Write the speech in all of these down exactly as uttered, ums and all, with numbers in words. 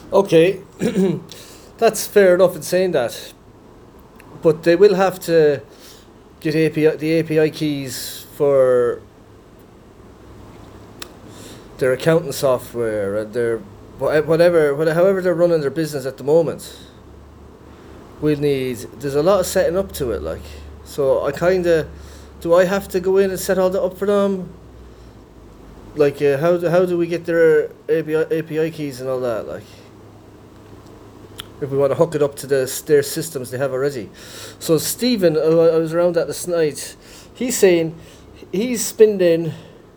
Okay, that's fair enough in saying that, but they will have to get A P I, the A P I keys for their accounting software and their whatever, whatever, however they're running their business at the moment. We'll need. There's a lot of setting up to it, like. So I kind of, do I have to go in and set all that up for them? Like, uh, how do, how do we get their A P I, A P I keys and all that, like? If we want to hook it up to the, their systems they have already. So Stephen, uh, I was around that this night. He's saying he's spending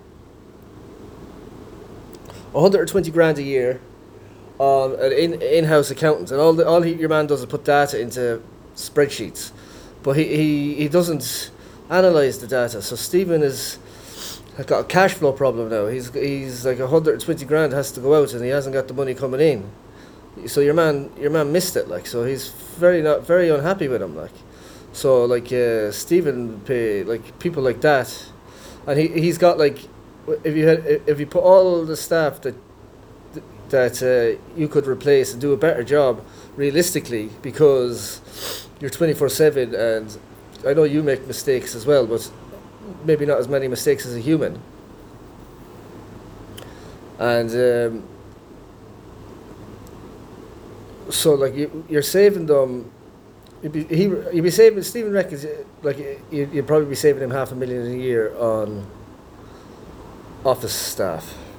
one hundred twenty grand a year on an in in-house accountant, and all the, all he, your man does is put data into spreadsheets, but he, he, he doesn't analyze the data. So Stephen is has got a cash flow problem now. He's he's like one hundred twenty grand has to go out, and he hasn't got the money coming in. So your man your man missed it, like. So he's very not very unhappy with him, like. So like uh, Stephen pay like people like that, and he he's got like, if you had if you put all the staff that that uh, you could replace and do a better job realistically, because you're twenty-four seven, and I know you make mistakes as well, but maybe not as many mistakes as a human. And um, so like you, you're saving them. You'd be, he, you'd be saving, Stephen reckons, uh, like you, you'd probably be saving him half a million a year on office staff.